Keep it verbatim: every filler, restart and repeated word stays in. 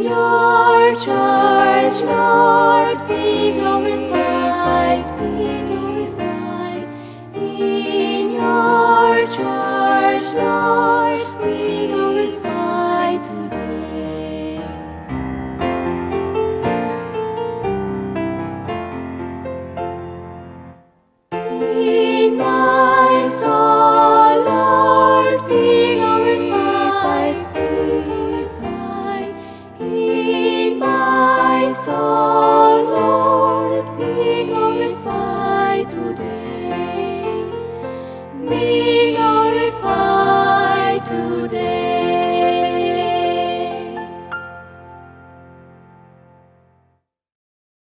your church, Lord, be glorified, be glorified. In your church, Lord, be glorified today. In my soul, Lord, be glorified, be glorified. In my soul, Lord, be glorified today. Be